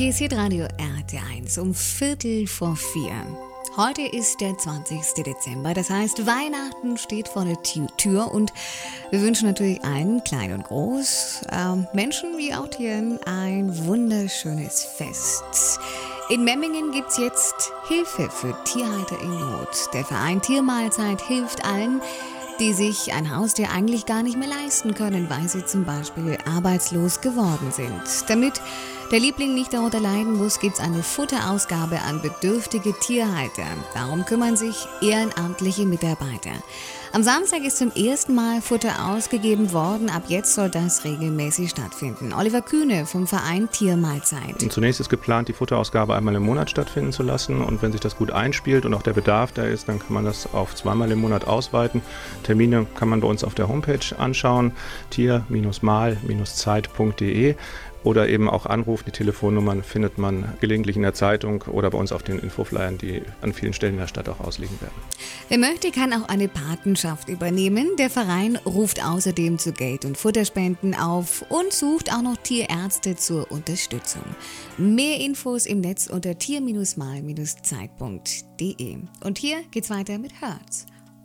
Hier ist Hitradio RT1 um 3:45. Heute ist der 20. Dezember, das heißt Weihnachten steht vor der Tür und wir wünschen natürlich allen, klein und groß, Menschen wie auch Tieren, ein wunderschönes Fest. In Memmingen gibt's jetzt Hilfe für Tierhalter in Not. Der Verein Tiermahlzeit hilft allen, die sich ein Haustier eigentlich gar nicht mehr leisten können, weil sie zum Beispiel arbeitslos geworden sind. Damit der Liebling nicht darunter leiden muss, gibt es eine Futterausgabe an bedürftige Tierhalter. Darum kümmern sich ehrenamtliche Mitarbeiter. Am Samstag ist zum ersten Mal Futter ausgegeben worden. Ab jetzt soll das regelmäßig stattfinden. Oliver Kühne vom Verein Tiermahlzeit. Und zunächst ist geplant, die Futterausgabe einmal im Monat stattfinden zu lassen. Und wenn sich das gut einspielt und auch der Bedarf da ist, dann kann man das auf zweimal im Monat ausweiten. Termine kann man bei uns auf der Homepage anschauen, tier-mal-zeit.de. Oder eben auch anrufen. Die Telefonnummern findet man gelegentlich in der Zeitung oder bei uns auf den Infoflyern, die an vielen Stellen in der Stadt auch ausliegen werden. Wer möchte, kann auch eine Patenschaft übernehmen. Der Verein ruft außerdem zu Geld- und Futterspenden auf und sucht auch noch Tierärzte zur Unterstützung. Mehr Infos im Netz unter tier-mal-zeit.de. Und hier geht's weiter mit Hertz.